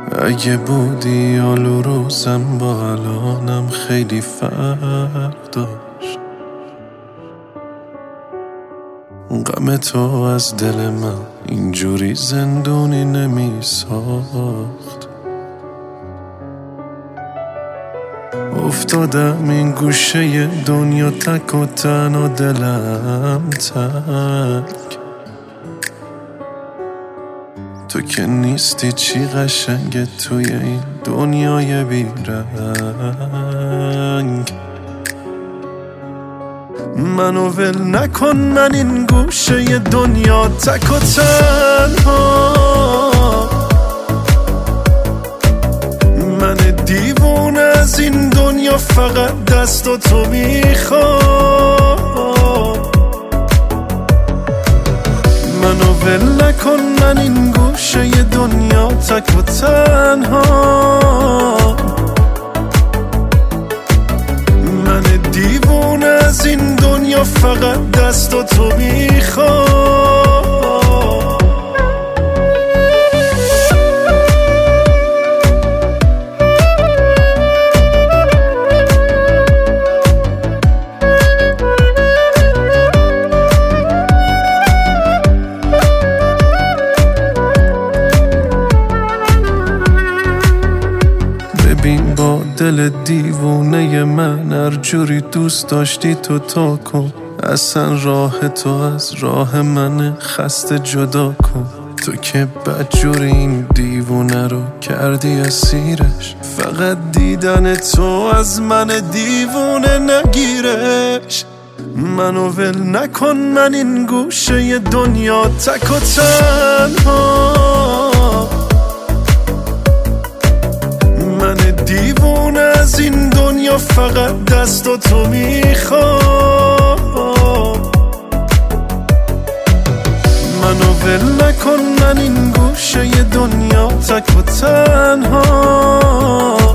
اگه بودی حال روزم با الانم خیلی فرق داشت. غم تو از دل من اینجوری زندونی نمی ساخت. افتادم این گوشه دنیا تک و تنها، دلم تک. تو که نیستی چی قشنگه توی این دنیای بیرنگ. منو ول نکن، من این گوشه دنیا تک و تنها. من دیوونه از این دنیا فقط دست و تو میخوام. منو ول نکن، من این گوشه دنیا تک و تنها. من دیوونه از این دنیا فقط دست و تو میخوام. ببین با دل دیوونه من هر جوری دوست داشتی تو تا کن. اصلا راه تو از راه من خسته جدا کن. تو که بدجوری این دیوونه رو کردی اسیرش. فقط دیدن تو از من دیوونه نگیرش. منو ول نکن، من این گوشه دنیا تک و تنها. من دیوونه از این دنیا فقط دست و تو میخوام. منو ول نکن، من این گوشه دنیا تک و تنها.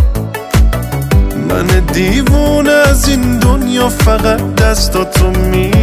من دیوونه از این دنیا فقط دست و تو میخوام.